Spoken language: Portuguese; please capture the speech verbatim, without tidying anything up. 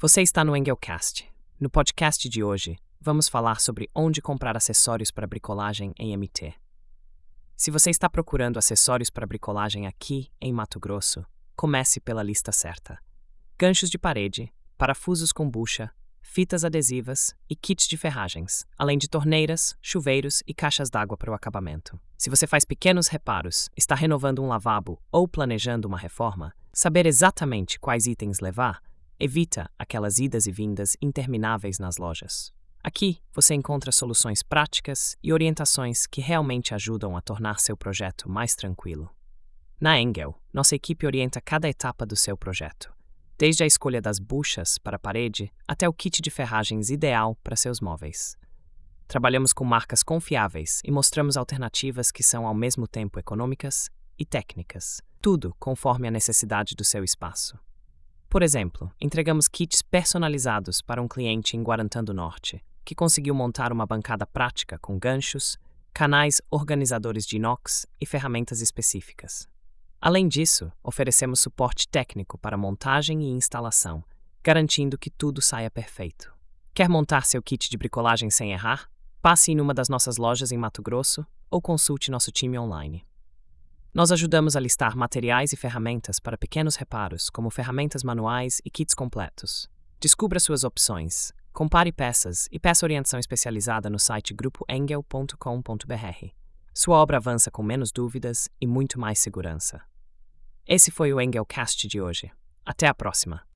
Você está no Engelcast. No podcast de hoje, vamos falar sobre onde comprar acessórios para bricolagem em M T. Se você está procurando acessórios para bricolagem aqui, em Mato Grosso, comece pela lista certa. Ganchos de parede, parafusos com bucha, fitas adesivas e kits de ferragens, além de torneiras, chuveiros e caixas d'água para o acabamento. Se você faz pequenos reparos, está renovando um lavabo ou planejando uma reforma, saber exatamente quais itens levar evita aquelas idas e vindas intermináveis nas lojas. Aqui você encontra soluções práticas e orientações que realmente ajudam a tornar seu projeto mais tranquilo. Na Engel, nossa equipe orienta cada etapa do seu projeto, desde a escolha das buchas para a parede até o kit de ferragens ideal para seus móveis. Trabalhamos com marcas confiáveis e mostramos alternativas que são ao mesmo tempo econômicas e técnicas, tudo conforme a necessidade do seu espaço. Por exemplo, entregamos kits personalizados para um cliente em Guarantã do Norte, que conseguiu montar uma bancada prática com ganchos, canais organizadores de inox e ferramentas específicas. Além disso, oferecemos suporte técnico para montagem e instalação, garantindo que tudo saia perfeito. Quer montar seu kit de bricolagem sem errar? Passe em uma das nossas lojas em Mato Grosso ou consulte nosso time online. Nós ajudamos a listar materiais e ferramentas para pequenos reparos, como ferramentas manuais e kits completos. Descubra suas opções, compare peças e peça orientação especializada no site grupo engel ponto com ponto b r. Sua obra avança com menos dúvidas e muito mais segurança. Esse foi o Engelcast de hoje. Até a próxima!